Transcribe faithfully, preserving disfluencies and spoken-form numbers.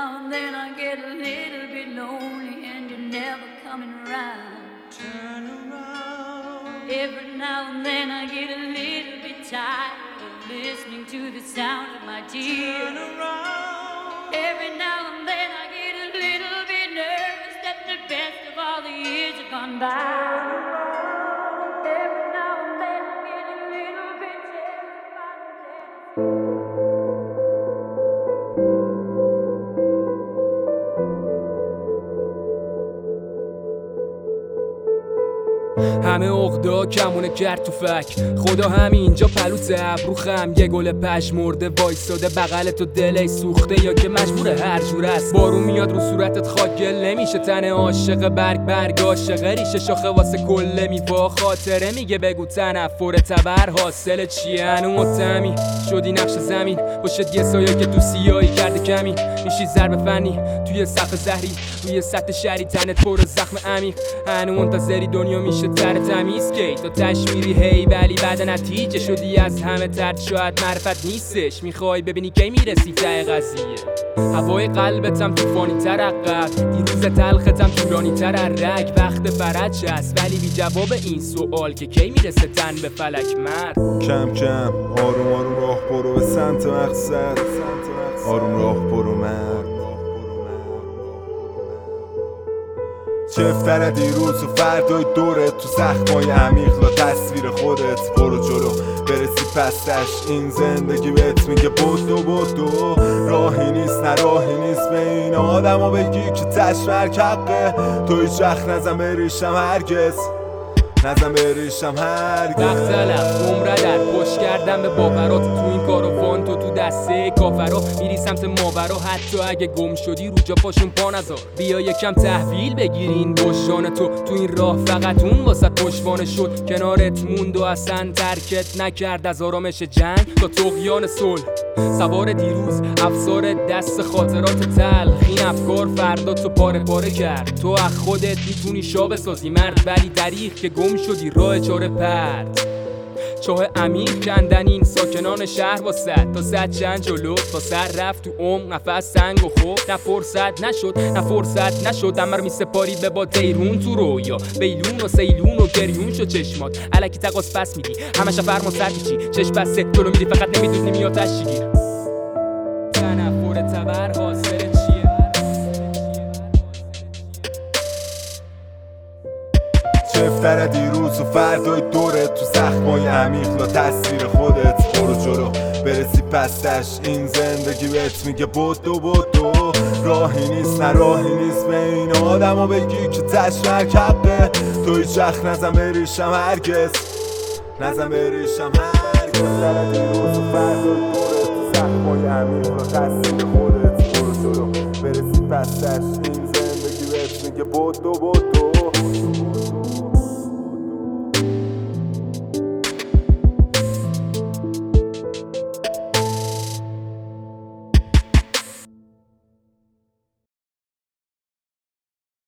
now and then I get a little bit lonely and you're never coming around. Turn around. Every now and then I get a little bit tired of listening to the sound of my tears. Turn around. Every now and then I get a little bit nervous that the best of all the years have gone by. Every now and then I get a little bit terrified. همه عقدا کمونه کرد تو فک خدا همینجا پلوت ابرو خم یه گل پژمرده وایساده بغل تو دلش سوخته یا که مجبوره هر جور است بارون میاد رو صورتت خاک گل نمیشه تن عاشق برگ برگ عاشق ریشه شاخه واسه کل میوا خاطره میگه بگو تنفر تبر حاصل چیه هنو متهمی شدی نقش زمین باشد یه سایه که تو سیاهی کرده کمی میشی ضرب فنی توی سقف زهری روی سطح شهری تنت پر زخم عمیق هنو منتظری دنیا میشه تر تمیز کی تو تشمیری هی ولی بعد نتیجه شدی از همه ترد شاید معرفت نیستش میخوای ببینی کی میرسی ته قضیه هوای قلبتم طوفانی تر عقب دیروز تلختم طولانی تر رگ وقت فرج هست ولی بی جواب این سوال که کی میرسه تن به فلک مرد کم کم آروم آروم راه برو به سمت مقصد آروم راه برو مرد چفتر دیروز و فردای دورت تو زخمای عمیق لا تصویر خودت برو جلو برسی پستش این زندگی بهت میگه بدو بدو راهی نیست نه راهی نیست به این آدم ها بگی که تشمرک حقه تو هیچ وقت نزن بریشم هرگز نزن بریشم هرگز وقت تلف عمره در پشت کردم به باورات تو این کاروان تو تو دسته کافرا میری سمت ماورا حتی اگه گم شدی رو جا پاشون پا نذار بیا یکم تحویل بگیرین بشان تو تو این راه فقط اون واسه پشوانه شد کنارت موند و اصلا ترکت نکرد از آرامش جنگ تا طغیان صلح سوار دیروز افسار دست خاطرات تلخ این افکار فردا تو پاره پاره کرد تو از خودت میتونی شا بسازی مرد ولی دریغ که گم شدی راه چاره پرد چاه عمیق کندن این ساکنان شهر با صد تا صد چند جلو تا سر رفت تو عمق نفس سنگ و خوب نه فرصت نشد نه فرصت نشد امر می سپاری به با تیرون تو رویا بیلون و سیلون و گریون شد چشمات الکی تقاس پس میدی همش فرما سر پیچی چشم بسته جلو میری فقط نمیدونی میاد تشگیر تنفر تبر حاصل چیه چفتر دیروز و فردای دورت تو زخمای عمیق لا تصویر خودت برو جلو برسی پستش این زندگی بهت میگه بدو بدو راهی نیست نه راهی نیست به این آدم ها بگی که تشمرک حقه تو هیچ وقت نزن بریشم هرگز نزن بریشم هرگز چفتر دیروز و فردای دورت تو زخمای عمیق لا تصویر خودت برو جلو برسی پستش